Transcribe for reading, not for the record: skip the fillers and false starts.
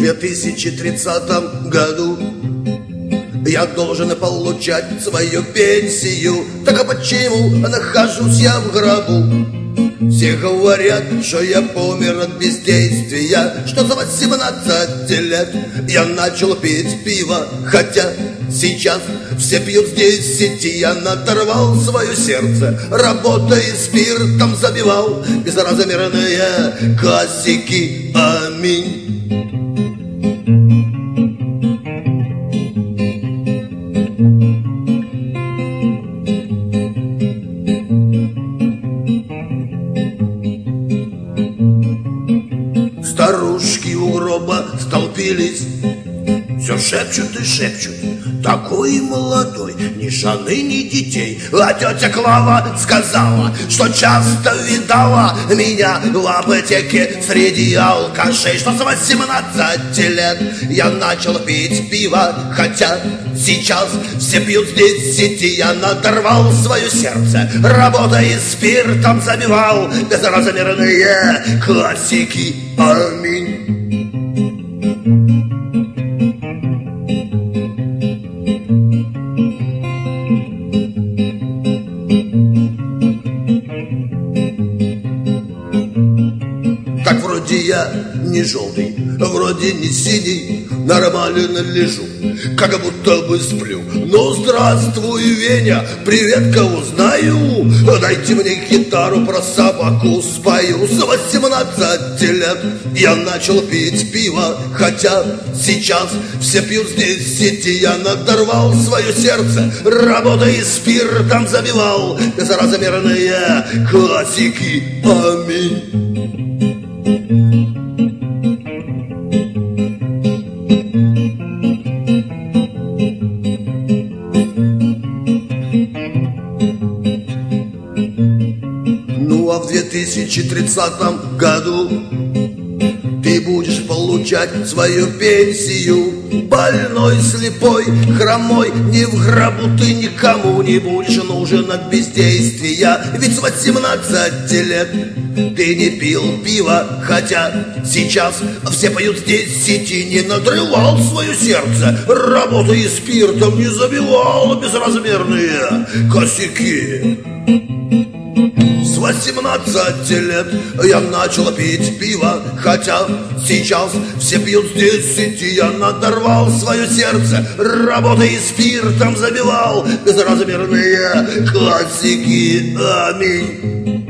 2030 году я должен получать свою пенсию. Так а почему нахожусь я в гробу? Все говорят, что я помер от бездействия, что за 18 лет я начал пить пиво. Хотя сейчас все пьют с 10, я надорвал свое сердце, работой спиртом забивал безразмерные косяки. Аминь. Старушки у гроба столпились, все шепчут и шепчут: такой молодой, ни жены, ни детей. А тетя Клава сказала, что часто видала меня в аптеке среди алкашей, что с 18 лет я начал пить пиво. Хотя сейчас все пьют с 10, я надорвал свое сердце, работой и спиртом забивал безразмерные косяки. Аминь. Так вроде я не желтый, вроде не синий, нормально лежу, как будто бы сплю. Ну, здравствуй, Веня, привет, кого знаю. Дайте мне гитару, про собаку спою. С 18 лет я начал пить пиво. Хотя сейчас все пьют с 10, я надорвал свое сердце, работой и спиртом забивал безразмерные косяки. Аминь. Ну а в 2030 году ты будешь получать свою пенсию. Больной, слепой, хромой, не в гробу ты никому не будешь нужен от бездействия. Ведь с 18 лет ты не пил пиво. Хотя сейчас все поют здесь, сети не надрывал свое сердце, работой и спиртом не забивал безразмерные косяки. С 18 лет я начал пить пиво. Хотя сейчас все пьют с 10, я надорвал свое сердце, работой и спиртом забивал безразмерные косяки. Аминь.